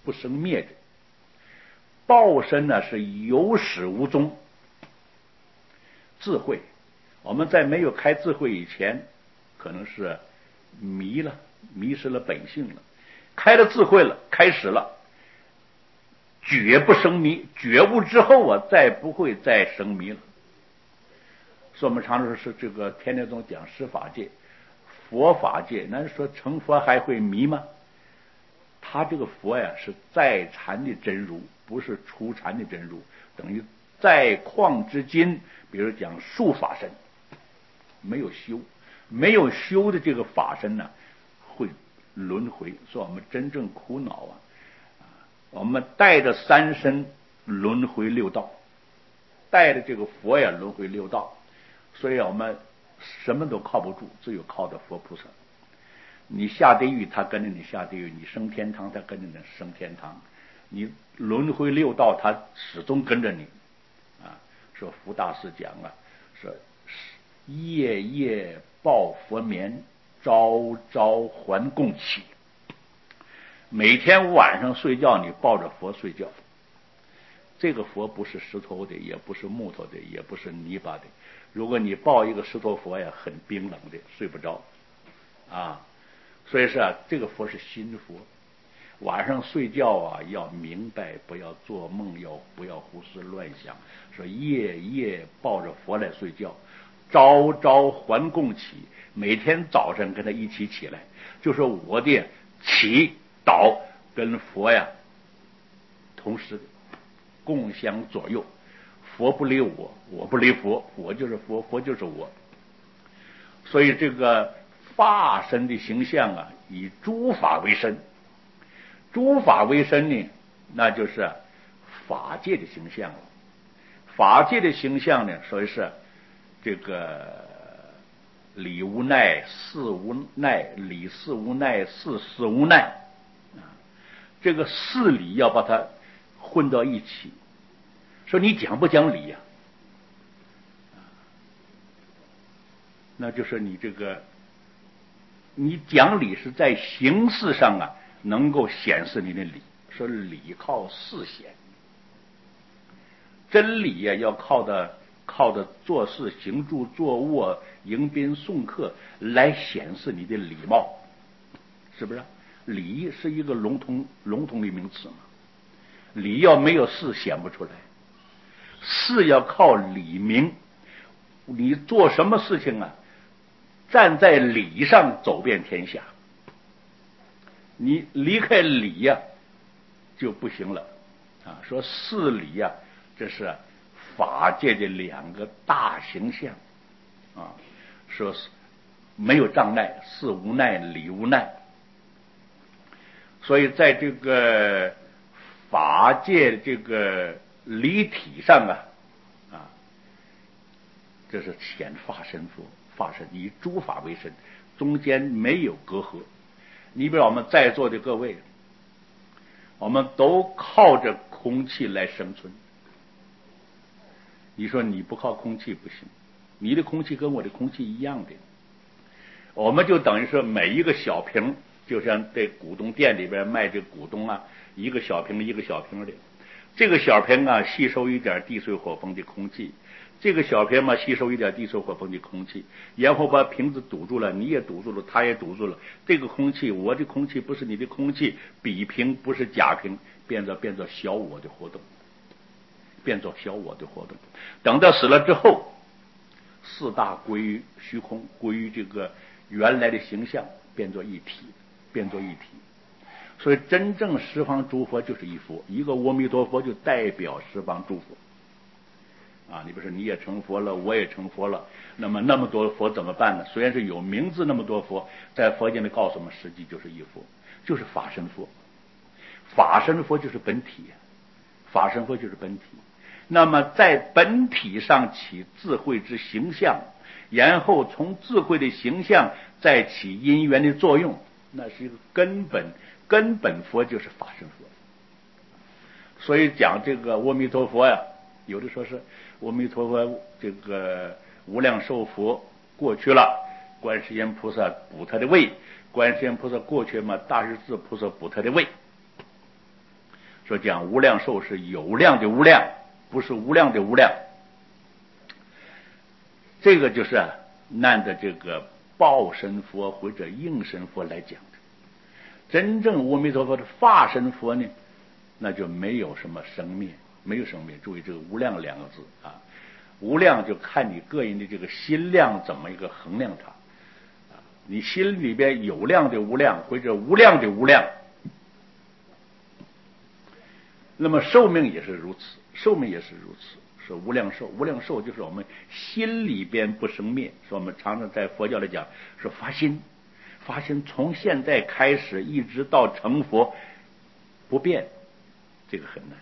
不生灭的。报身呢是有始无终。智慧，我们在没有开智慧以前，可能是迷失了本性了。开了智慧了，开始了，绝不生迷。觉悟之后啊，再不会再生迷了。所以我们常说是这个天台宗讲十法界、佛法界，那说成佛还会迷吗？他这个佛呀是在禅的真如，不是出禅的真如，等于在旷之今。比如讲术法身，没有修的这个法身呢，会轮回。所以我们真正苦恼啊，我们带着三身轮回六道，带着这个佛呀轮回六道，所以我们什么都靠不住，只有靠着佛菩萨。你下地狱他跟着你下地狱，你升天堂他跟着你升天堂，你轮回六道他始终跟着你啊。说福大师讲啊，说夜夜报佛眠，朝朝还供起。每天晚上睡觉你抱着佛睡觉，这个佛不是石头的，也不是木头的，也不是泥巴的。如果你抱一个石头佛呀，很冰冷的，睡不着啊。所以说这个佛是心佛。晚上睡觉啊，要明白，不要做梦，不要胡思乱想。说夜夜抱着佛来睡觉，朝朝还供起，每天早晨跟他一起起来，就是我的祈祷跟佛呀同时共相左右。佛不离我，我不离佛，我就是佛，佛就是我。所以这个法身的形象啊，以诸法为身。诸法为身呢，那就是法界的形象了。法界的形象呢，所以是这个理无奈，事无奈，理事无奈，事事无奈啊。这个事理要把它混到一起，说你讲不讲理呀？那就是你这个，你讲理是在形式上啊，能够显示你的理。说理靠事显，真理呀要靠着做事、行住坐卧、迎宾送客来显示你的礼貌，是不是？礼是一个笼统的名词嘛，理要没有事显不出来，事要靠理明。你做什么事情啊，站在理上走遍天下，你离开理呀就不行了啊。说事理呀，这是法界的两个大形象啊。说没有障碍，事无奈，理无奈。所以在这个法界这个理体上啊，这是显法身佛。法身以诸法为身，中间没有隔阂。你比如我们在座的各位，我们都靠着空气来生存。你说你不靠空气不行，你的空气跟我的空气一样的。我们就等于说每一个小瓶，就像在股东店里边卖这股东啊，一个小瓶一个小瓶的，这个小瓶啊吸收一点地水火风的空气，这个小瓶嘛吸收一点地水火风的空气，然后把瓶子堵住了，你也堵住了，他也堵住了。这个空气，我的空气不是你的空气，比瓶不是假瓶，变作小我的活动，变作小我的活动。等到死了之后，四大归于虚空，归于这个原来的形象，变作一体。所以真正十方诸佛就是一佛，一个阿弥陀佛就代表十方诸佛啊。你比如说你也成佛了，我也成佛了，那么多佛怎么办呢？虽然是有名字那么多佛，在佛经里告诉我们，实际就是一佛，就是法身佛。法身佛就是本体，法身佛就是本体。那么在本体上起智慧之形象，然后从智慧的形象再起因缘的作用，那是一个根本佛，就是法身佛。所以讲这个阿弥陀佛呀，有的说是阿弥陀佛这个无量寿佛过去了，观世音菩萨补他的位，观世音菩萨过去嘛，大势至菩萨补他的位。 说讲无量寿是有量的无量，不是无量的无量。这个就是按照这个报身佛或者应身佛来讲的。真正阿弥陀佛的法身佛呢，那就没有什么生灭，没有生灭。注意这个无量两个字啊，无量就看你个人的这个心量怎么一个衡量它啊。你心里边有量的无量或者无量的无量，那么寿命也是如此，寿命也是如此。说无量寿，无量寿就是我们心里边不生灭。说我们常常在佛教来讲，说发心，发心从现在开始一直到成佛不变，这个很难。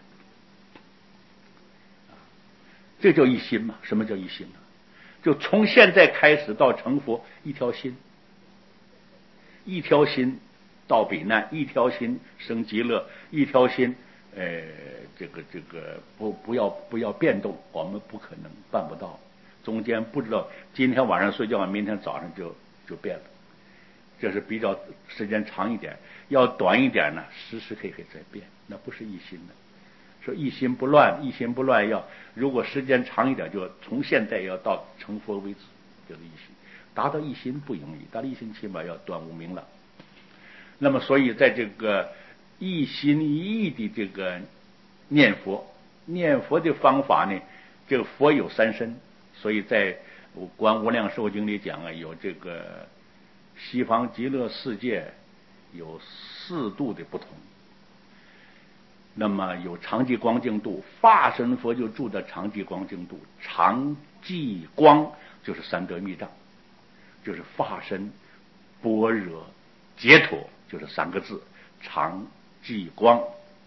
这叫一心嘛？什么叫一心呢？就从现在开始到成佛一条心，一条心到彼难，一条心生极乐，一条心这个不要变动，我们不可能办不到。中间不知道今天晚上睡觉，明天早上就变了，这是比较时间长一点。要短一点呢，时时刻刻在变，那不是一心的。说一心不乱，一心不乱要如果时间长一点，就从现在要到成佛为止，就是一心。达到一心不容易，达到一心起码要断无明了。那么所以在这个一心一意的这个念佛的方法呢，这个佛有三身，所以在观无量寿经里讲啊，有这个西方极乐世界有4度的不同。那么有常寂光净度，法身佛就住在常寂光净度。常寂光就是三得密藏，就是法身般若解脱，就是3个字，常寂光。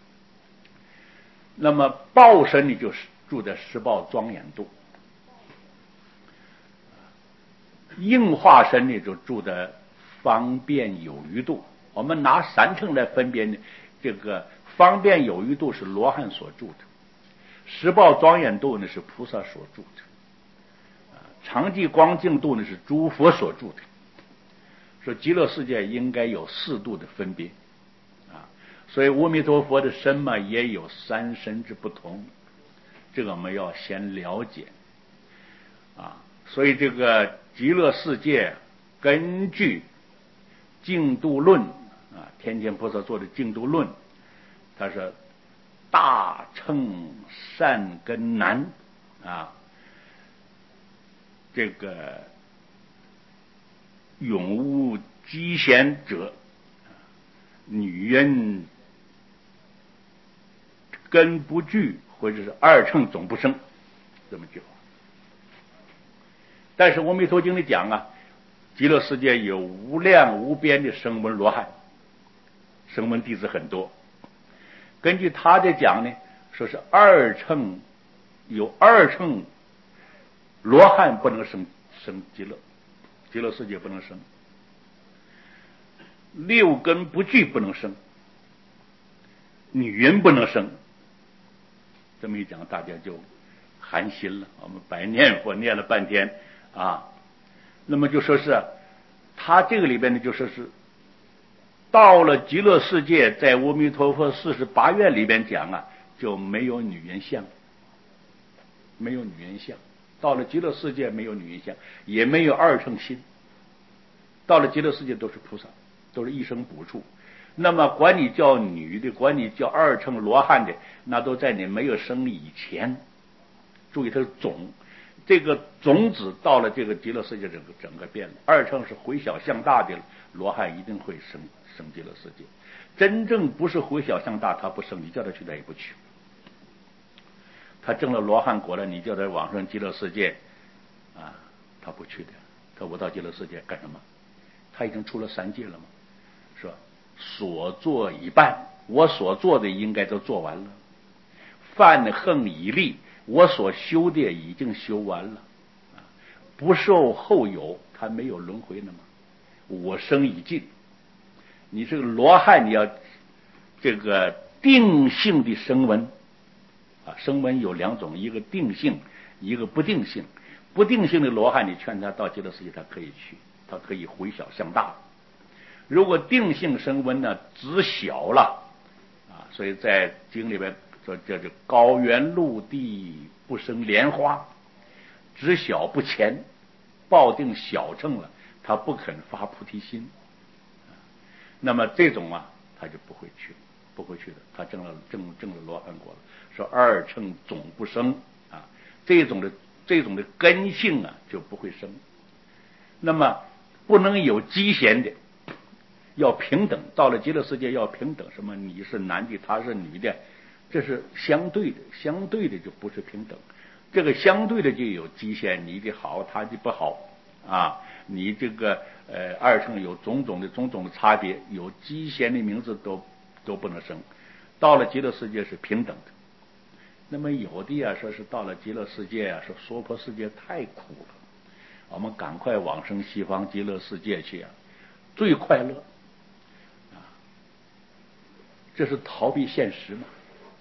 那么报身呢，就是住在十报庄严度。应化身呢，就住在方便有余度。我们拿3乘来分别呢，这个方便有余度是罗汉所住的，十报庄严度呢是菩萨所住的，常寂光净度呢是诸佛所住的。说极乐世界应该有4度的分别啊，所以阿弥陀佛的身嘛也有3身之不同，这个我们要先了解啊。所以这个极乐世界根据净度论啊，天天菩萨做的净度论，他说大乘善根难啊，这个永无积贤者，女人根不具，或者是2乘总不生，这么句话。但是阿弥陀经里讲啊，极乐世界有无量无边的声闻罗汉，声闻弟子很多。根据他的讲呢，说是2乘有2乘罗汉不能生极乐世界不能生，6根不具不能生，女人不能生。这么一讲，大家就寒心了。我们白念佛念了半天啊，那么就说是他这个里边呢，就说是到了极乐世界，在阿弥陀佛48愿里边讲啊，就没有女人相，没有女人相。到了极乐世界没有女人相，也没有2乘心。到了极乐世界都是菩萨，都是一生补处。那么管你叫女的，管你叫2乘罗汉的，那都在你没有生以前。注意它是种，这个种子到了这个极乐世界整个变了。2乘是回小向大的罗汉一定会生极乐世界，真正不是回小向大他不生，你叫他去他也不去。他证了罗汉果了，你叫他往生极乐世界啊，他不去的。他我到极乐世界干什么？他已经出了3界了吗？是吧？所做已办，我所做的应该都做完了。犯横已立，我所修的已经修完了。不受后有，他没有轮回了吗？我生已尽。你这个罗汉，你要这个定性的声闻啊，声闻有2种，一个定性，一个不定性。不定性的罗汉，你劝他到极乐世界，他可以去，他可以回小向大。如果定性声闻呢，只小了啊， 所以在经里边说叫做高原陆地不生莲花，知晓不前，抱定小乘了，他不肯发菩提心。那么这种啊，他就不会去的。他证了罗汉果了。说二乘总不生啊，这种的根性啊就不会生。那么不能有畸贤的，要平等。到了极乐世界要平等，什么你是男的，他是女的，这是相对的就不是平等。这个相对的就有畸贤，你的好，他的不好啊。你这个二乘有种种的差别，有畸贤的名字都不能生。到了极乐世界是平等的。那么有的呀，说是到了极乐世界啊，说娑婆世界太苦了，我们赶快往生西方极乐世界去啊，最快乐啊，这是逃避现实嘛。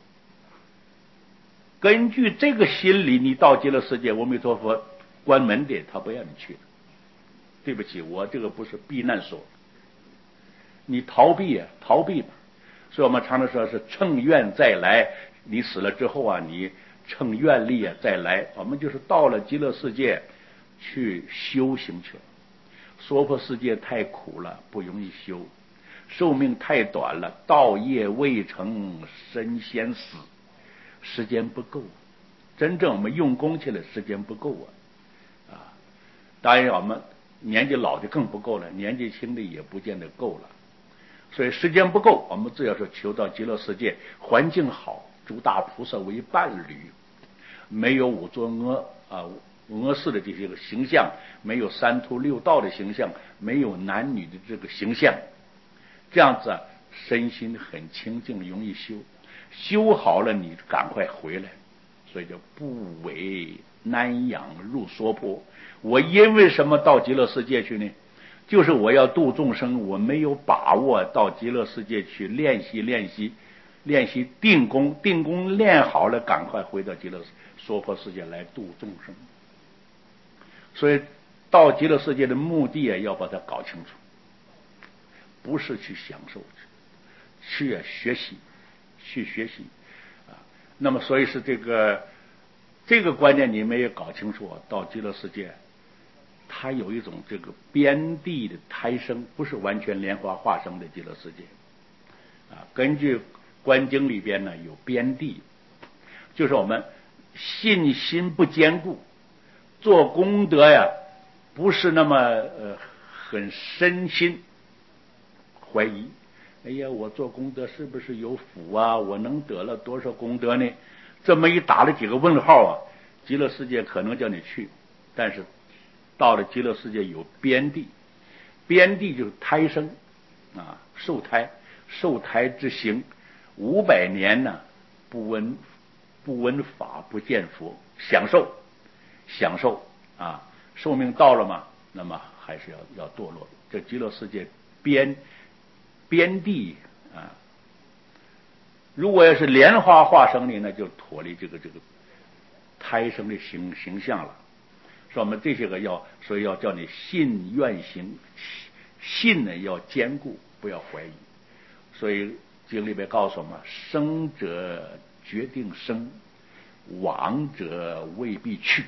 根据这个心理，你到极乐世界，阿弥陀佛关门的，他不让你去的。对不起，我这个不是避难所，你逃避吧。所以我们常常说是乘愿再来。你死了之后啊，你乘愿力啊再来。我们就是到了极乐世界去修行去了。娑婆世界太苦了，不容易修，寿命太短了，道业未成身先死，时间不够。真正我们用功去了，时间不够啊。当然我们年纪老的更不够了，年纪轻的也不见得够了。所以时间不够，我们只要说求到极乐世界，环境好，诸大菩萨为伴侣，没有五作恶事的这些个形象，没有三途六道的形象，没有男女的这个形象，这样子身心很清净，容易修好了，你赶快回来。所以叫不为难养入娑婆。我因为什么到极乐世界去呢？就是我要度众生，我没有把握到极乐世界去练习定功练好了，赶快回到极乐娑婆世界来度众生。所以到极乐世界的目的啊，要把它搞清楚，不是去享受，去学习啊。那么所以是这个观念你没有搞清楚，到极乐世界它有一种这个边地的胎生，不是完全莲花化生的极乐世界啊。根据观经里边呢，有边地，就是我们信心不坚固，做功德呀不是那么很深心怀疑。哎呀，我做功德是不是有福啊？我能得了多少功德呢？这么一打了几个问号啊，极乐世界可能叫你去，但是到了极乐世界有边地，边地就是胎生啊，受胎之行，500年呢不闻法不见佛，享受啊，寿命到了嘛，那么还是要堕落。这极乐世界边地啊，如果要是莲花化生的，那就脱离这个胎生的形象了。说我们这些个所以要叫你信愿行，信呢要坚固，不要怀疑。所以经里边告诉我们，生者决定生，亡者未必去。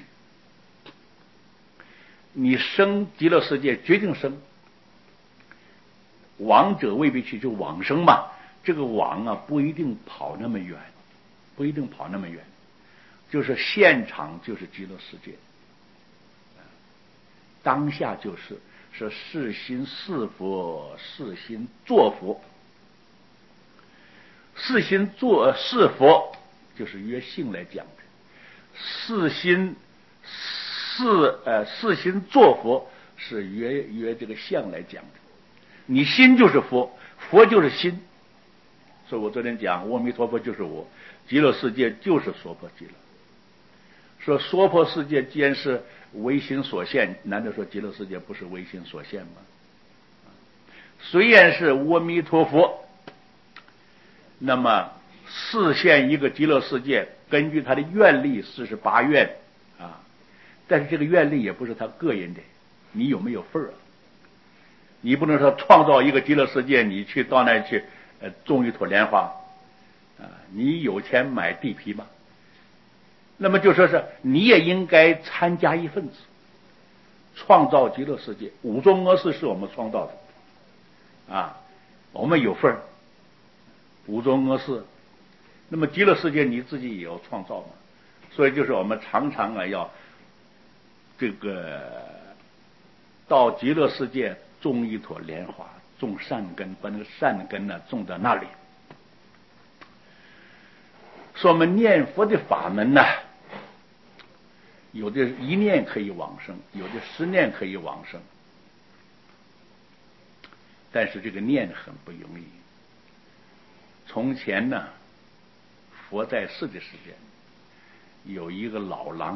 你生极乐世界决定生，亡者未必去，就往生嘛。这个往啊不一定跑那么远，就是现场就是极乐世界，当下就是说是心是佛，是心作佛。是心是佛，就是约性来讲的；是心作佛，是约这个相来讲的。你心就是佛，佛就是心。所以我昨天讲，阿弥陀佛就是我，极乐世界就是娑婆极乐。说娑婆世界既然是唯心所现，难道说极乐世界不是唯心所现吗？虽然是阿弥陀佛，那么示现一个极乐世界，根据他的愿力48愿啊，但是这个愿力也不是他个人的，你有没有份儿？你不能说创造一个极乐世界，你去到那去种一朵莲花， 你有钱买地皮吗？那么就说是你也应该参加一份子，创造极乐世界。五种恶事是我们创造的我们有份儿。五种恶事，那么极乐世界你自己也要创造嘛。所以就是我们常常要这个到极乐世界种一朵莲花，种善根，把那个善根呢种到那里。说我们念佛的法门呢，有的一念可以往生，有的10念可以往生，但是这个念很不容易。从前呢，佛在世的时间，有一个老郎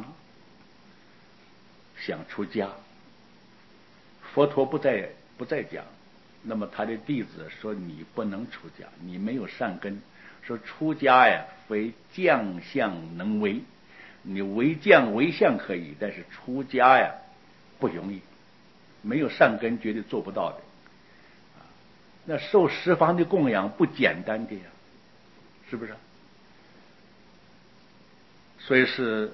想出家，佛陀不在家，那么他的弟子说：“你不能出家，你没有善根。说出家呀，非将相能为。你为将为相可以，但是出家呀不容易，没有善根绝对做不到的。那受十方的供养不简单的呀，是不是？所以是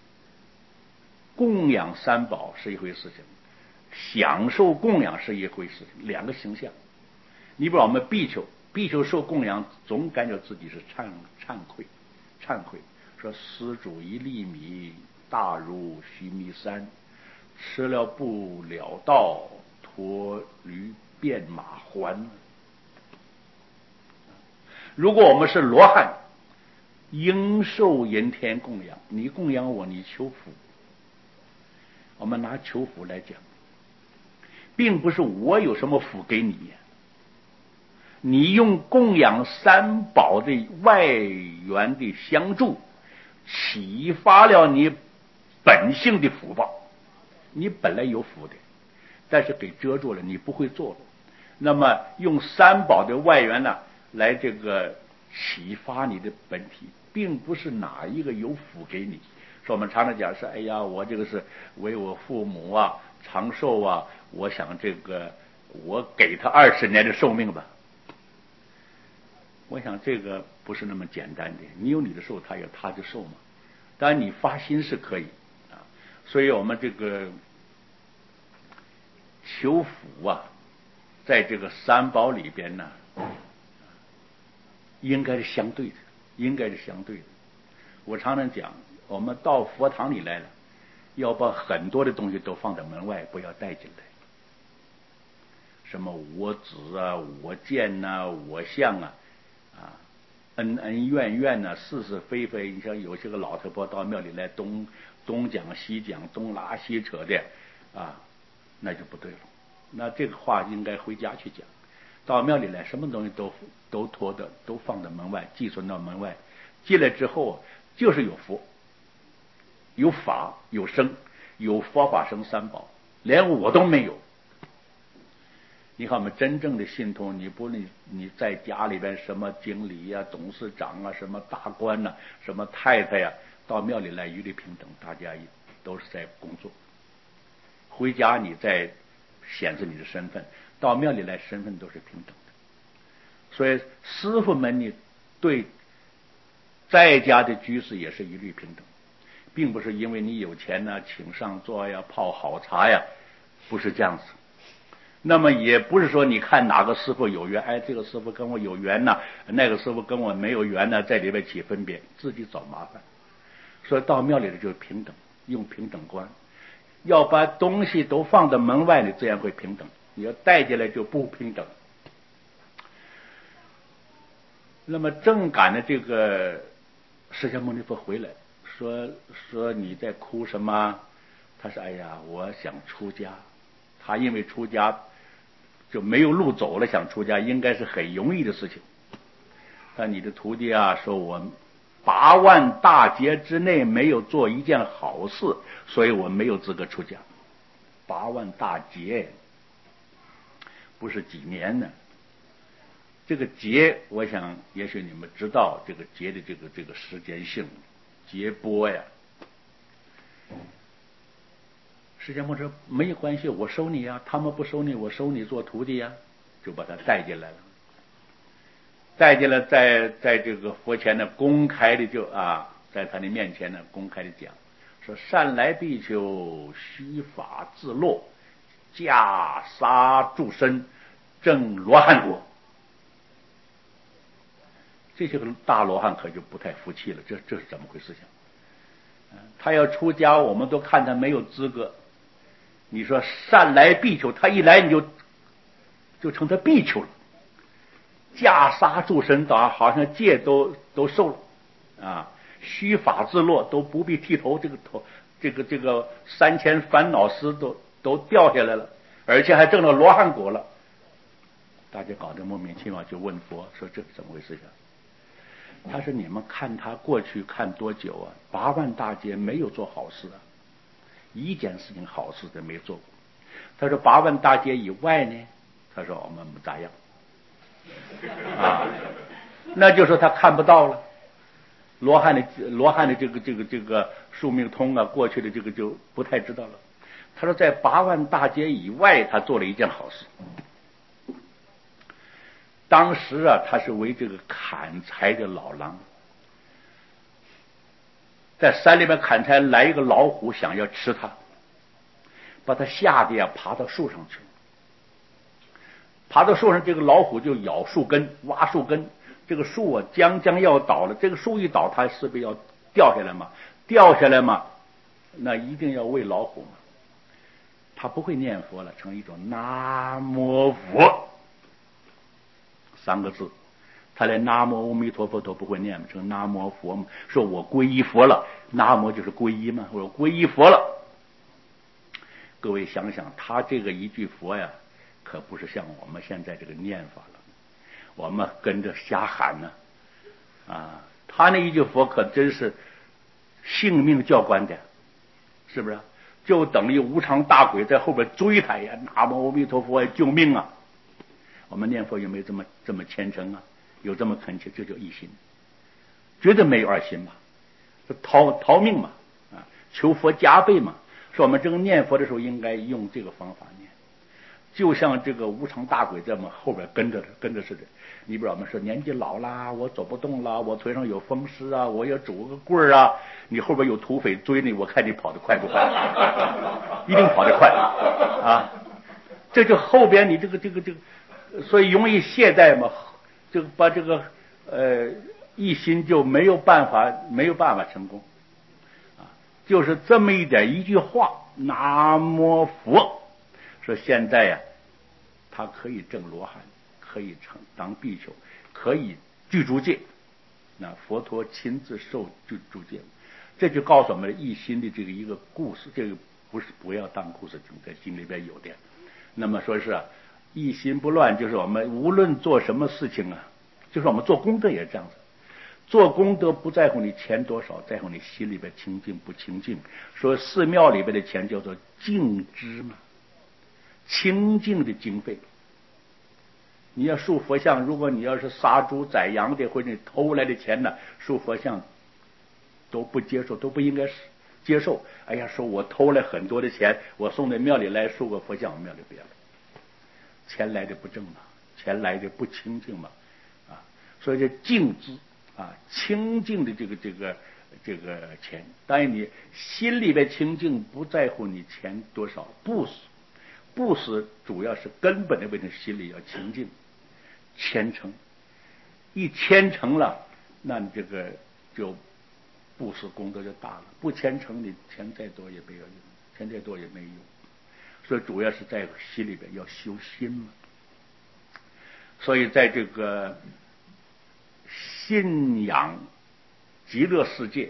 供养三宝是一回事情，享受供养是一回事情，两个形象。你比如我们比丘受供养，总感觉自己是惭愧，说施主一粒米，大如须弥山，吃了不了道，驮驴变马还。如果我们是罗汉，应受人天供养，你供养我，你求福。我们拿求福来讲，并不是我有什么福给你，你用供养三宝的外缘的相助，启发了你本性的福报。你本来有福的，但是给遮住了，你不会做了。那么用三宝的外缘呢，来这个启发你的本体，并不是哪一个有福给你。说我们常常讲是，哎呀，我这个是为我父母长寿我想这个我给他20年的寿命吧。我想这个不是那么简单的，你有你的寿，他有他的寿嘛。当然你发心是可以所以我们这个求福在这个三宝里边呢，应该是相对的。我常常讲，我们到佛堂里来了，要把很多的东西都放在门外，不要带进来。什么我执我见我相恩恩怨怨是是非非。你像有些个老太婆到庙里来，东讲西讲，东拉西扯的那就不对了。那这个话应该回家去讲。到庙里来，什么东西都拖的，都放在门外，寄存到门外。进来之后就是有佛、有法、有僧，有佛法僧三宝，连我都没有。你看我们真正的信徒，你在家里边什么经理董事长什么大官什么太太到庙里来一律平等，大家都是在工作。回家你再显示你的身份，到庙里来身份都是平等的。所以师傅们你对在家的居士也是一律平等，并不是因为你有钱请上座泡好茶不是这样子。那么也不是说你看哪个师傅有缘，这个师傅跟我有缘那个师傅跟我没有缘在里边起分别，自己找麻烦。所以到庙里的就是平等，用平等观。要把东西都放在门外，你这样会平等；你要带进来就不平等。那么正赶的这个释迦牟尼佛回来，说你在哭什么？他说：“哎呀，我想出家。”他因为出家就没有路走了，想出家应该是很容易的事情。但你的徒弟说我8万大劫之内没有做一件好事，所以我没有资格出家。8万大劫不是几年呢？这个劫，我想也许你们知道这个劫的这个时间性，劫波释迦牟尼说没有关系，我收你他们不收你，我收你做徒弟就把他带进来了。 再进来在这个佛前呢，公开的在他的面前呢，公开的讲说：善来比丘，须发自落，袈裟住身，证罗汉果。这些个大罗汉可就不太服气了，这是怎么回事情？他要出家，我们都看他没有资格。你说善来比丘，他一来你就成他比丘了。袈裟住身，好像戒都受了啊。须发自落，都不必剃头，这个3000烦恼丝都掉下来了，而且还证了罗汉果了。大家搞得莫名其妙，就问佛说这是怎么回事情？他说你们看他过去看多久啊？8万大劫没有做好事啊，一件事情好事都没做过。他说8万大劫以外呢，他说我们不咋样啊，那就说他看不到了。罗汉的这个宿命通啊，过去的这个就不太知道了。他说在8万大劫以外，他做了一件好事。当时啊，他是为这个砍柴的老狼，在山里面砍柴，来一个老虎想要吃他，把他吓得爬到树上去了。爬到树上，这个老虎就咬树根，挖树根。这个树啊，将要倒了。这个树一倒，它是不是要掉下来嘛？掉下来嘛，那一定要喂老虎嘛。他不会念佛了，成一种南无佛3个字，他连南无阿弥陀佛都不会念，成南无佛嘛。说我皈依佛了，南无就是皈依嘛，我皈依佛了。各位想想，他这个一句佛呀，可不是像我们现在这个念法了，我们跟着瞎喊呢他那一句佛可真是性命教官的，是不是？就等于无常大鬼在后边追他呀，南无阿弥陀佛呀，救命啊！我们念佛有没有这么虔诚啊？有这么恳切，这叫一心，绝对没有二心嘛，逃命嘛求佛加倍嘛。说我们这个念佛的时候应该用这个方法念，就像这个无常大鬼在我们后边跟着似的。你比如我们说年纪老啦，我走不动啦，我腿上有风湿啊，我要拄个棍儿啊，你后边有土匪追你，我看你跑得快不快？一定跑得快这就后边你这个，所以容易懈怠嘛，就把这个一心就没有办法成功就是这么一句话，南无佛，说现在呀他可以证罗汉，可以当比丘，可以具足戒，那佛陀亲自受具足戒。这就告诉我们一心的这个一个故事，这个不要当故事听，在心里边有的。那么说是一心不乱，就是我们无论做什么事情就是我们做功德也这样子。做功德不在乎你钱多少，在乎你心里边清净不清净。说寺庙里边的钱叫做净支嘛，清净的经费。你要塑佛像，如果你要是杀猪宰羊的，或者你偷来的钱呢，塑佛像都不接受，都不应该接受。哎呀，说我偷了很多的钱，我送到庙里来塑个佛像，庙里不要了。钱来的不正嘛，钱来的不清净嘛所以这净支清净的这个钱，当然你心里边清净，不在乎你钱多少。布施主要是根本的问题，心里要清净虔诚，一虔诚了，那你这个就布施功德就大了。不虔诚，你钱再多也没有用，钱再多也没用。所以主要是在心里边要修心嘛。所以在这个信仰极乐世界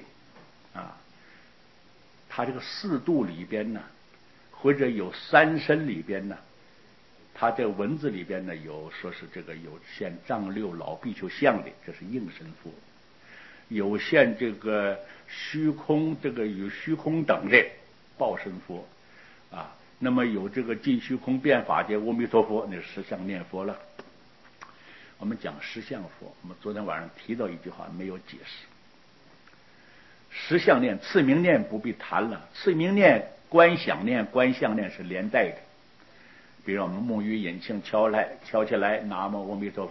它这个四度里边呢，或者有三身里边呢，它这文字里边呢有说是这个有现丈六老比丘像的，这是应身佛；有现这个虚空，这个与虚空等的报身佛那么有这个尽虚空变法界阿弥陀佛，那实相念佛了。我们讲实相佛，我们昨天晚上提到一句话没有解释。实相念、次名念不必谈了，次名念、观想念、观相念是连带的。比如我们沐浴引磬敲起来，南无阿弥陀佛，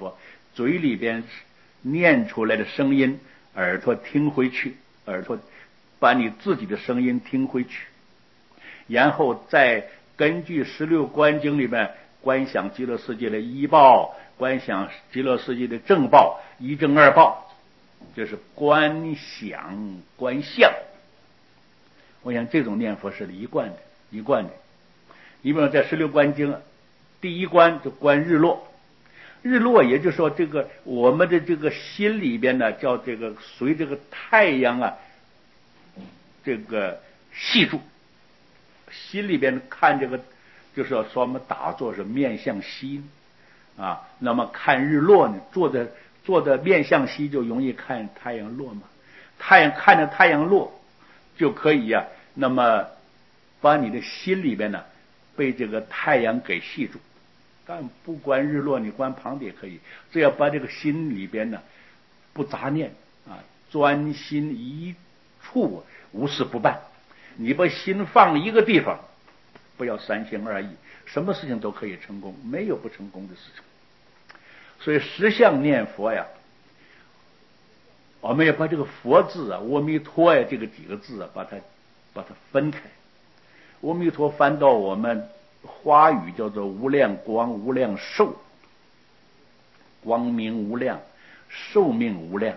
嘴里边念出来的声音，耳朵听回去，耳朵把你自己的声音听回去，然后再根据16观经里面观想极乐世界的一报，观想极乐世界的正报，一正二报，就是观想观相。我想这种念佛是一贯的。你比如在16观经，第一关就观日落，日落也就是说这个我们的这个心里边呢，叫这个随这个太阳啊，这个系住，心里边看这个，就是说我们打坐是面向西啊，那么看日落呢，坐的面向西就容易看太阳落嘛，看着太阳落就可以呀，那么把你的心里边呢被这个太阳给系住。但不观日落，你观旁的也可以，只要把这个心里边呢不杂念啊，专心一处，无事不办。你把心放一个地方，不要三心二意，什么事情都可以成功，没有不成功的事情。所以十相念佛呀，我们要把这个佛字啊，阿弥陀呀，这个几个字啊，把它分开。阿弥陀翻到我们华语叫做无量光无量寿，光明无量，寿命无量。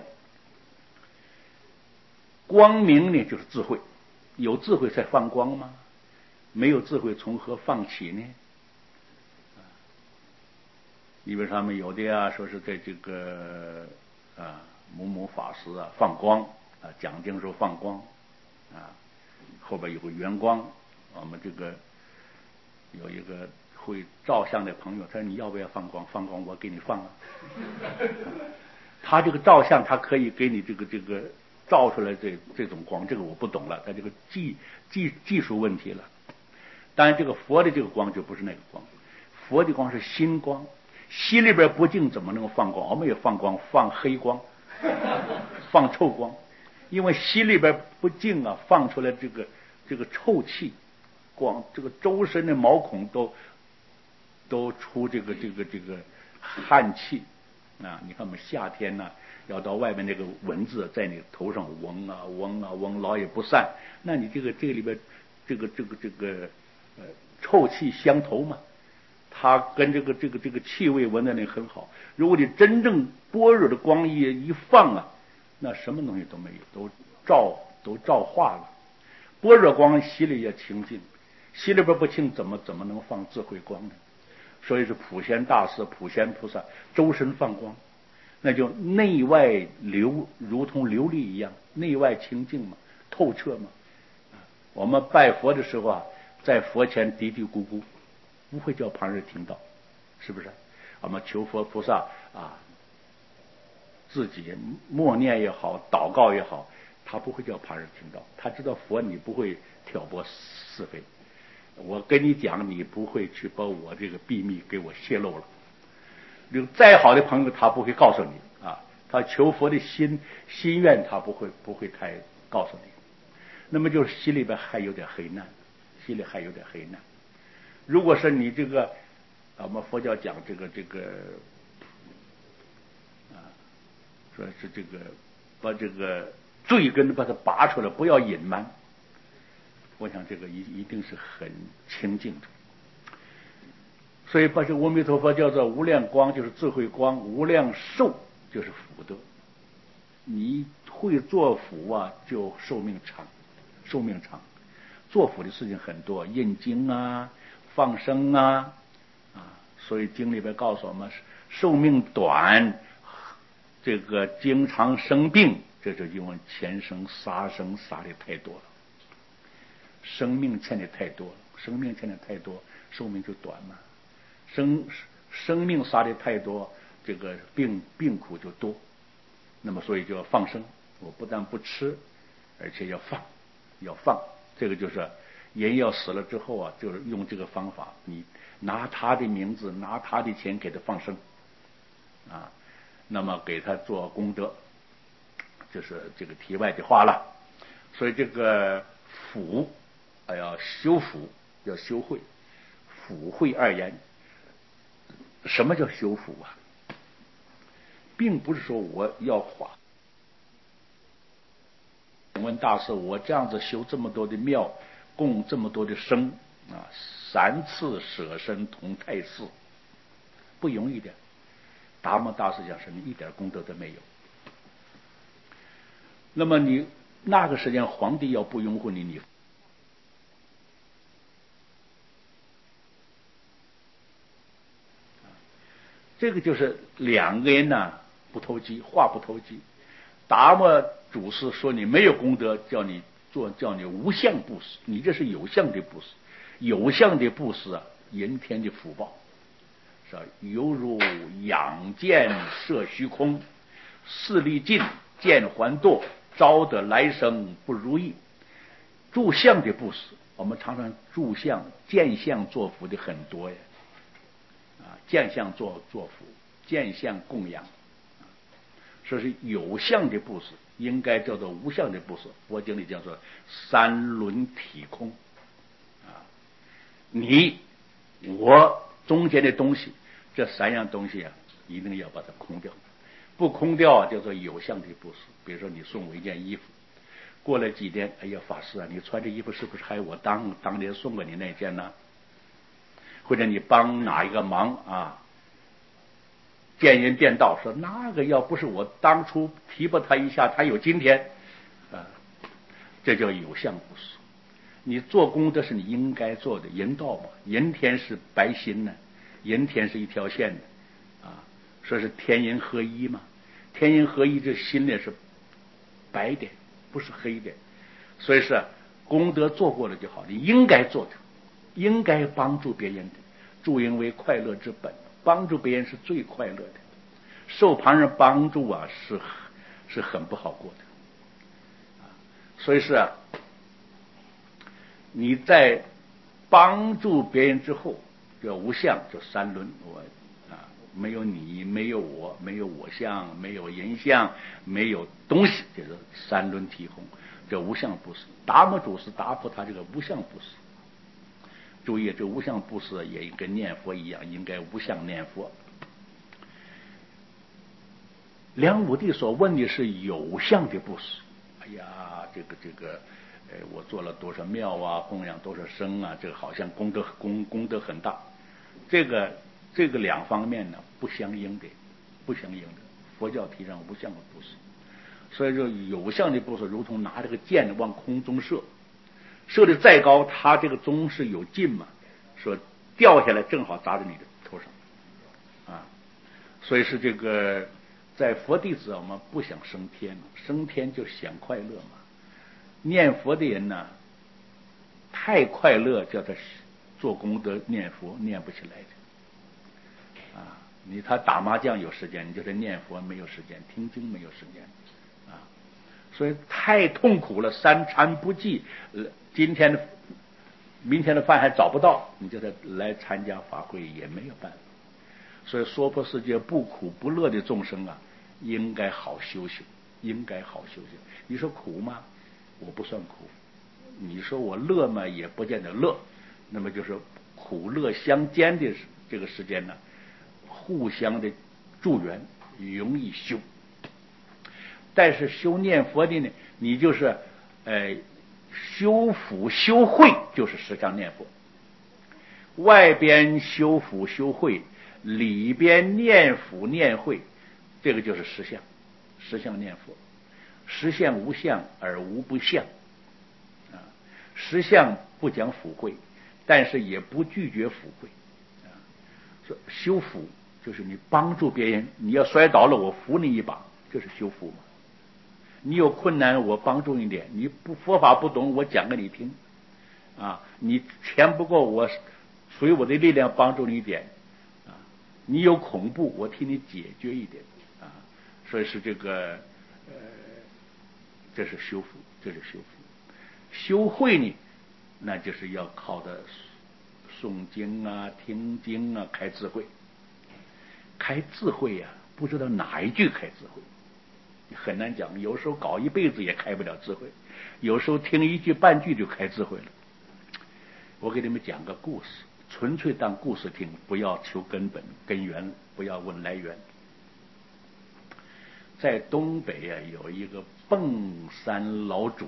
光明呢就是智慧，有智慧才放光吗？没有智慧从何放起呢？因为他们有的啊说是在这个某法师啊放光啊，讲经时候放光啊，后边有个圆光。我们这个有一个会照相的朋友，他说你要不要放光？放光我给你放啊。他这个照相，他可以给你这个照出来这种光，这个我不懂了，他这个技术问题了。当然，这个佛的这个光就不是那个光，佛的光是心光，心里边不净怎么能够放光？我们也放光，放黑光，放臭光，因为心里边不净啊，放出来这个臭气。光这个周身的毛孔都出这个汗气啊！你看我们夏天呢，要到外面那个蚊子在你头上嗡啊嗡啊嗡，老也不散。那你这个里边这个臭气相投嘛，它跟这个气味闻的那很好。如果你真正般若的光一放啊，那什么东西都没有，都照化了。般若光心里也清净。心里边不清，怎么能放智慧光呢？所以是普贤大士、普贤菩萨周身放光，那就内外流，如同琉璃一样，内外清净嘛，透彻嘛。我们拜佛的时候啊，在佛前嘀嘀咕咕，不会叫旁人听到，是不是？我们求佛菩萨啊，自己默念也好，祷告也好，他不会叫旁人听到，他知道佛你不会挑拨是非。我跟你讲，你不会去把我这个秘密给我泄露了。有再好的朋友，他不会告诉你啊，他求佛的心愿，他不会太告诉你。那么就是心里边还有点黑暗，心里还有点黑暗。如果是你这个我们佛教讲这个说是这个把这个罪根把它拔出来，不要隐瞒。我想这个一定是很清净的，所以把这阿弥陀佛叫做无量光，就是智慧光；无量寿就是福德。你会做福啊，就寿命长。做福的事情很多，印经啊、放生啊，所以经里边告诉我们，寿命短，这个经常生病，这就因为前生杀生杀的太多了。生命欠的太多，寿命就短嘛。生命杀的太多，这个病苦就多。那么所以就要放生，我不但不吃，而且要放。这个就是人要死了之后啊，就是用这个方法，你拿他的名字，拿他的钱给他放生啊，那么给他做功德，就是这个题外的话了。所以这个福要修福，要修慧，福慧二言。什么叫修福啊？ 并不是说我要花。问大师，我这样子修这么多的庙，供这么多的僧啊，3次舍身同泰寺，不容易的。达摩大师讲是你一点功德都没有。那么你那个时间皇帝要不拥护你，这个就是两个人呢不投机，话不投机。达摩祖师说你没有功德，叫你无相布施，你这是有相的布施，有相的布施啊，人天的福报，是吧？犹如仰箭射虚空，视力尽，箭还堕，招得来生不如意。住相的布施，我们常常住相、见相作福的很多呀，见相作福，见相供养。说是有相的布施，应该叫做无相的布施。佛经里叫做三轮体空啊，你我中间的东西，这3样东西啊，一定要把它空掉。不空掉啊，叫做有相的布施。比如说你送我一件衣服，过了几天，哎呀，法师啊，你穿这衣服是不是还有我当年送给你那件呢？或者你帮哪一个忙啊？见人见道，说那个要不是我当初提拔他一下，他有今天啊，这叫有相布施。你做功德是你应该做的，人道嘛，人天是白心呢，人天是一条线的啊，说是天人合一嘛，天人合一，这心里是白的，不是黑的，所以是功德做过了就好，你应该做的，应该帮助别人的，助人为快乐之本。帮助别人是最快乐的，受旁人帮助啊是很不好过的，所以是你在帮助别人之后，叫无相，叫3轮。我没有你，没有我，没有我相，没有人相，没有东西，就是3轮体空，叫无相布施。达摩祖师答复他这个无相布施。注意，这无相布施也跟念佛一样，应该无相念佛。梁武帝所问的是有相的布施。哎呀，这个，我做了多少庙啊，供养多少僧啊，这个好像功德很大。这个2方面呢不相应的。佛教提倡无相的布施，所以说有相的布施如同拿这个箭往空中射。射的再高，它这个钟是有劲嘛，说掉下来正好砸在你的头上啊。所以是这个在佛弟子我们不想升天，升天就想快乐嘛。念佛的人呢，太快乐，叫他做功德念佛念不起来的啊。他打麻将有时间，你叫他念佛没有时间，听经没有时间啊。所以太痛苦了，三餐不继，明天的饭还找不到，你叫他来参加法会也没有办法。所以娑婆世界不苦不乐的众生啊，应该好修行，应该好修行。你说苦吗？我不算苦。你说我乐吗？也不见得乐。那么就是苦乐相间的这个时间呢，互相的助缘，容易修。但是修念佛的呢，你就是修福修慧，就是实相念佛。外边修福修慧，里边念福念慧，这个就是实相，实相念佛。实相无相而无不相啊，实相不讲福慧，但是也不拒绝福慧啊。说修福就是你帮助别人，你要摔倒了，我扶你一把，这是修福嘛。你有困难，我帮助你点；你不佛法不懂，我讲给你听啊。你钱不够，我随我的力量帮助你一点啊。你有恐怖，我替你解决一点啊。所以是这个这是修福，这是修福。修慧呢，那就是要靠的诵经啊、听经啊，开智慧。开智慧呀，不知道哪一句开智慧。很难讲，有时候搞一辈子也开不了智慧，有时候听一句半句就开智慧了。我给你们讲个故事，纯粹当故事听，不要求根本根源，不要问来源。 在东北啊有一个崩山老主，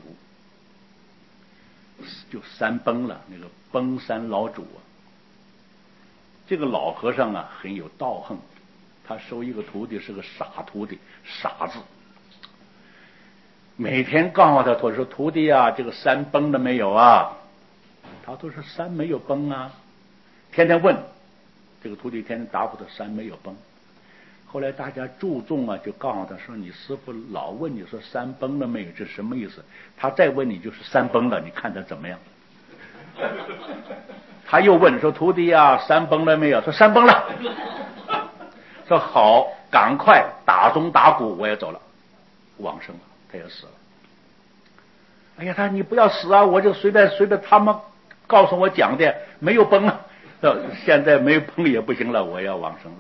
就山崩了，那个崩山老主啊，这个老和尚啊很有道行，他收一个徒弟是个傻徒弟，傻子。每天告诉他说：“徒弟啊，这个山崩了没有啊？”他都说：“山没有崩啊。”天天问这个徒弟，天天答复他：“山没有崩。”后来大家注重啊，就告诉他说：“你师傅老问你说山崩了没有，这什么意思？”他再问你就是山崩了，你看他怎么样？他又问说：“徒弟啊，山崩了没有？”说：“山崩了。”说：“好，赶快打钟打鼓，我也走了，往生了。”他也死了。哎呀，他说你不要死啊！我就随便他们告诉我讲的，没有崩啊。现在没有崩也不行了，我要往生了。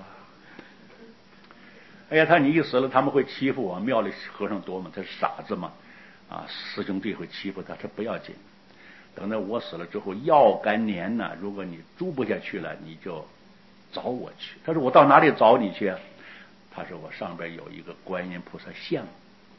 哎呀，他说你一死了，他们会欺负我，庙里和尚多嘛，他是傻子嘛，啊，师兄弟会欺负他，这不要紧。等到我死了之后，要干年呢，如果你住不下去了，你就找我去。他说我到哪里找你去啊？他说我上边有一个观音菩萨像。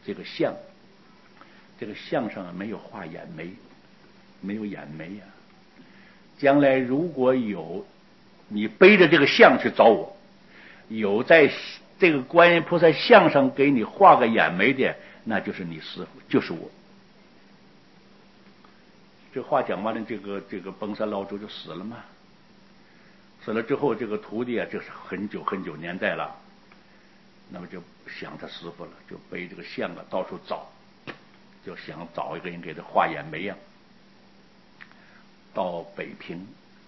这个像上没有画眼眉，没有眼眉呀。将来如果有你背着这个像去找我，有在这个观音菩萨像上给你画个眼眉的，那就是你师傅，就是我。这话讲完了，这个崩山老主就死了嘛。死了之后，这个徒弟啊，就是很久年代了。那么就想他师傅了，就背这个像啊到处找，就想找一个人给他画眼眉呀。到北平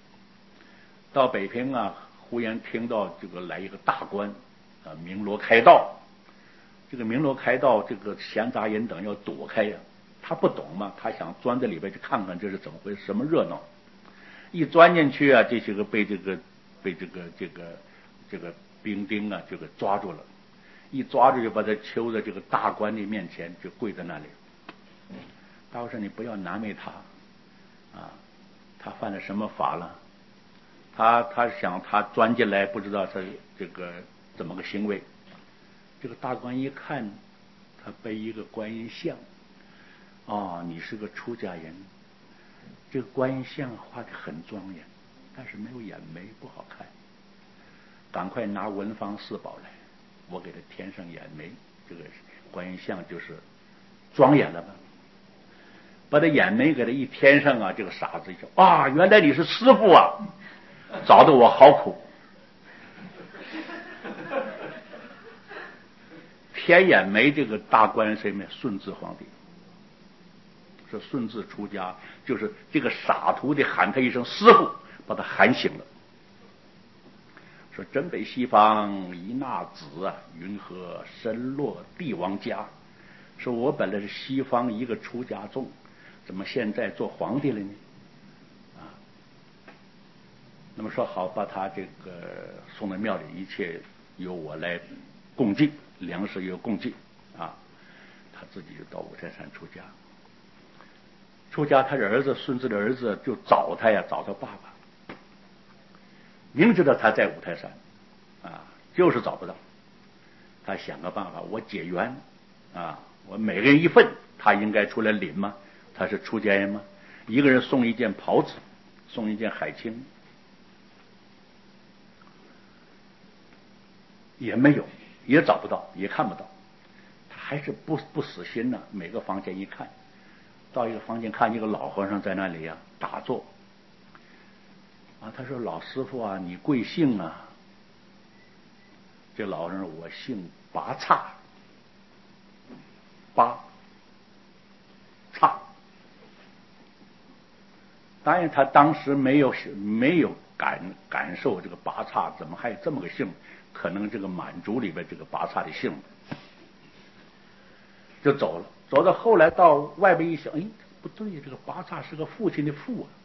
啊，忽然听到这个来一个大官啊，鸣锣开道。这个鸣锣开道，这个闲杂人等要躲开呀。他不懂嘛，他想钻在里边去看看这是怎么回事，什么热闹。一钻进去啊，这些个被这个兵丁啊就给抓住了。一抓住就把他揪在这个大官的面前，就跪在那里。大官说：“你不要难为他啊，他犯了什么法了？他想他钻进来，不知道他这个怎么个行为。”这个大官一看，他背一个观音像，哦，你是个出家人。这个观音像画的很庄严，但是没有眼眉，不好看。赶快拿文房四宝来。我给他添上眼眉，这个观音像就是庄严了吧？把他眼眉给他一添上啊，这个傻子一说啊，原来你是师傅啊，找得我好苦。添眼眉这个大官谁呢？顺治皇帝。说顺治出家，就是这个傻徒弟喊他一声师傅，把他喊醒了。说真北西方一纳子啊，云何身落帝王家？说我本来是西方一个出家众，怎么现在做皇帝了呢？啊，那么说好，把他这个送到庙里，一切由我来供祭，粮食由供祭啊。他自己就到五台山出家。出家，他的儿子顺治的儿子就找他呀，找他爸爸。明知道他在五台山啊，就是找不到。他想个办法，我解缘啊，我每个人一份，他应该出来领吗？他是出家人吗？一个人送一件袍子，送一件海青，也没有，也找不到，也看不到。他还是不死心呢。每个房间一看，到一个房间看一个老和尚在那里呀打坐。啊，他说：“老师傅啊，你贵姓啊？”这老人说：“我姓八叉，八叉。”当然，他当时没有感受这个八叉怎么还有这么个姓，可能这个满族里边这个八叉的姓，就走了。走到后来到外边一想，哎，不对，这个八叉是个父亲的父啊。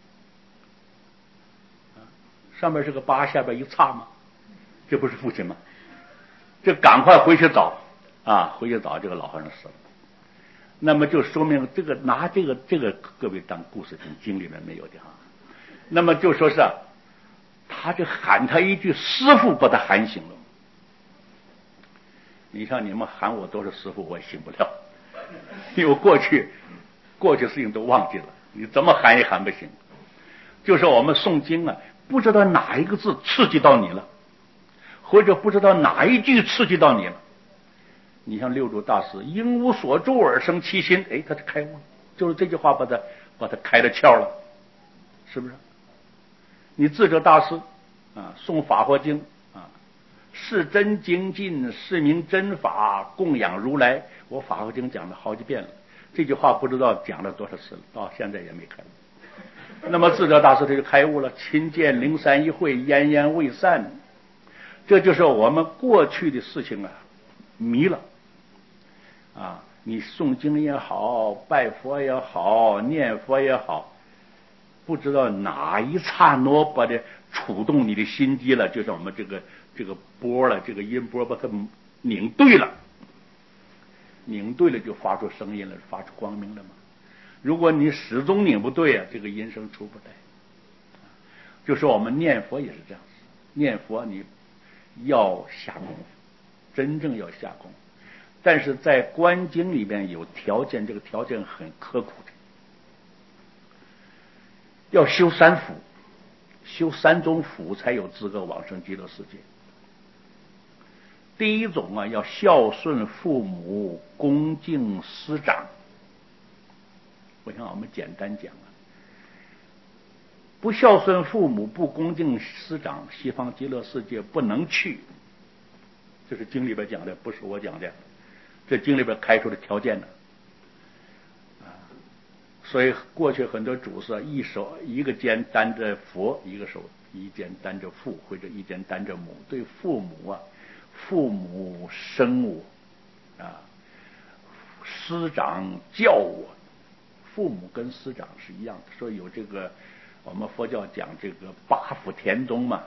上面是个八，下边一叉吗？这不是父亲吗？这赶快回去找啊！回去找这个老和尚死了。那么就说明这个拿这个各位当故事听，经里面没有的哈。那么就说是他就喊他一句师傅，把他喊醒了。 你像你们喊我都是师傅，我也醒不了，因为过去事情都忘记了，你怎么喊也喊不醒。就是我们诵经啊，不知道哪一个字刺激到你了，或者不知道哪一句刺激到你了。你像六祖大师，因无所住而生其心，哎，他就开悟了，就是这句话把他开了窍了，是不是？你智者大师啊，诵法华经啊，是真精进，是名真法，供养如来。我法华经讲了好几遍了，这句话不知道讲了多少次了，到现在也没开悟。那么智者大师他就开悟了，亲见灵山一会，奄奄未散。这就是我们过去的事情啊，迷了啊！你诵经也好，拜佛也好，念佛也好，不知道哪一刹那把它触动你的心机了，就像我们这个波了，这个音波把它拧对了，拧对了就发出声音了，发出光明了嘛。如果你始终拧不对啊，这个音声出不来。就说我们念佛也是这样子，念佛你要下功夫，真正要下功夫。但是在观经里边有条件，这个条件很刻苦的，要修三福，修三种福才有资格往生极乐世界。第一种啊，要孝顺父母，恭敬师长。我想我们简单讲啊，不孝顺父母，不恭敬师长，西方极乐世界不能去。这是经里边讲的，不是我讲的，这经里边开出的条件呢。所以过去很多祖师一个肩担着佛，一个手一肩担着父，或者一肩担着母。对父母啊，父母生我啊，师长教我，父母跟师长是一样的。所以有这个我们佛教讲这个八福田宗嘛，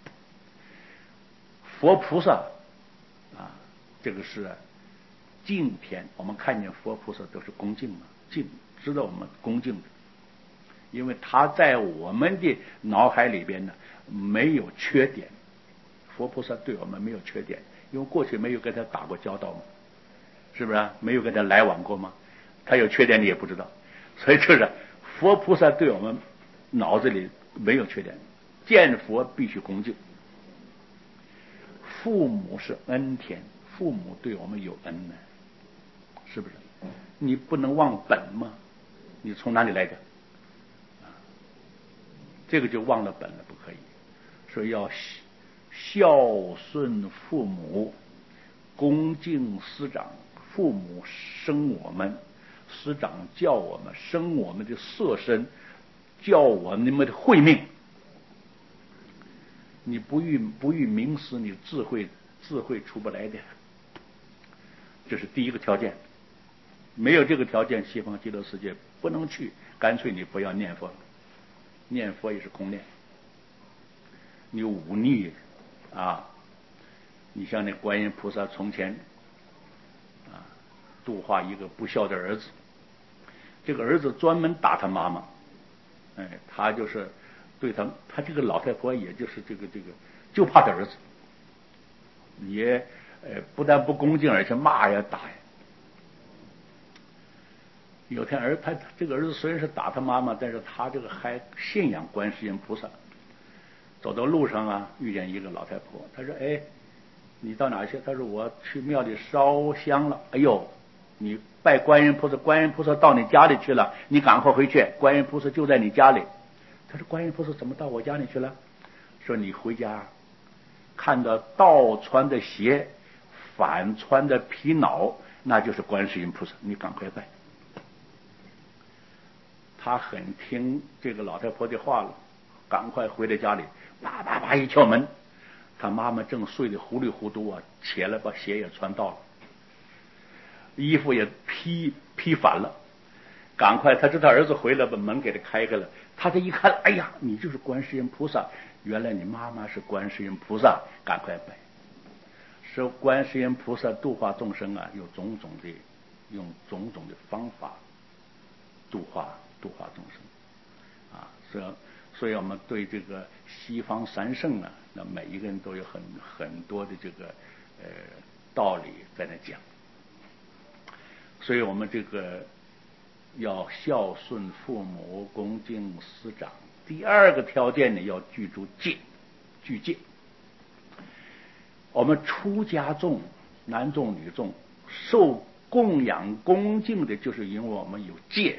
佛菩萨啊，这个是敬天。我们看见佛菩萨都是恭敬嘛，敬，知道我们恭敬的，因为他在我们的脑海里边呢没有缺点。佛菩萨对我们没有缺点，因为过去没有跟他打过交道嘛，是不是啊？没有跟他来往过吗？他有缺点你也不知道，所以就是佛菩萨对我们脑子里没有缺点，见佛必须恭敬。父母是恩天，父母对我们有恩呢，是不是？你不能忘本吗？你从哪里来的？这个就忘了本了，不可以。所以要孝顺父母，恭敬师长。父母生我们，师长教我们，生我们的色身，教我们的慧命。你不遇名师，你智慧出不来的。这是第一个条件。没有这个条件，西方极乐世界不能去，干脆你不要念佛了，念佛也是空念。你忤逆啊，你像那观音菩萨从前啊度化一个不孝的儿子，这个儿子专门打他妈妈，哎，他就是对他这个老太婆也就是这个就怕他儿子，也不但不恭敬，而且骂呀打呀。有天他这个儿子虽然是打他妈妈，但是他这个还信仰观世音菩萨。走到路上啊，遇见一个老太婆，他说：“哎，你到哪去？”他说：“我去庙里烧香了。”哎呦，你拜观音菩萨，观音菩萨到你家里去了，你赶快回去，观音菩萨就在你家里。他说：“观音菩萨怎么到我家里去了？”说：“你回家看到倒穿的鞋，反穿的皮袄，那就是观世音菩萨，你赶快拜。”他很听这个老太婆的话了，赶快回到家里，叭叭叭一敲门，他妈妈正睡得糊里糊涂啊，起来把鞋也穿倒了，衣服也披反了，赶快他知道儿子回来，把门给他开开了。他这一看，哎呀，你就是观世音菩萨，原来你妈妈是观世音菩萨，赶快拜。说观世音菩萨度化众生啊，用种种的方法度化众生啊，所以我们对这个西方三圣啊，那每一个人都有很多的这个道理在那讲。所以我们这个要孝顺父母，恭敬师长。第二个条件呢，要具足戒，具戒。我们出家众，男众女众，受供养恭敬的，就是因为我们有戒。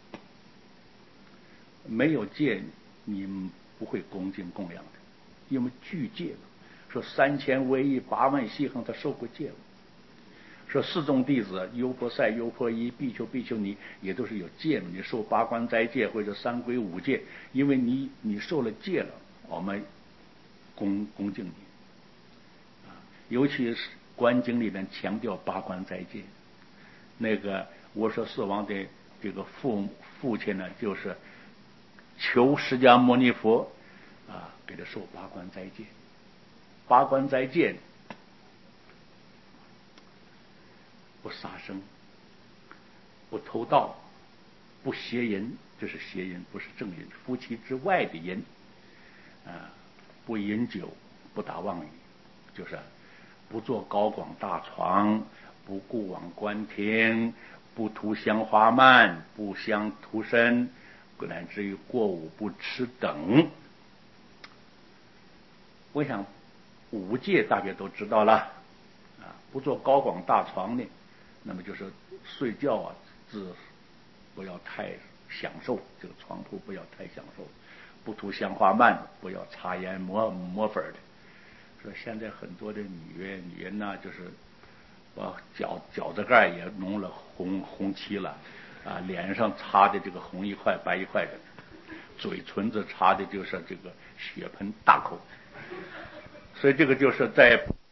没有戒，你不会恭敬供养的，因为具戒了。说3000威仪8万细行，他受过戒了。说4众弟子优婆塞、优婆夷、比丘、比丘尼也都是有戒的，你受8关斋戒或者3归5戒，因为你受了戒了，我们恭敬你。尤其是观经里面强调8关斋戒。那个我说四王的这个父亲呢，就是求释迦牟尼佛给他受8关斋戒。8关斋戒，不杀生，不偷盗，不邪淫，这是邪淫，不是正淫，夫妻之外的淫不饮酒，不打妄语，就是不坐高广大床，不顾往观庭，不涂香花蔓，不香涂身，乃至于过午不吃等。我想5戒大家都知道了不坐高广大床的，那么就是睡觉不要太享受，这个床铺不要太享受，不涂香花蔓，不要擦颜抹粉的。说现在很多的女人呢，就是把脚趾盖也弄了红漆了脸上擦的这个红一块白一块的，嘴唇子擦的就是这个血盆大口。所以这个就是在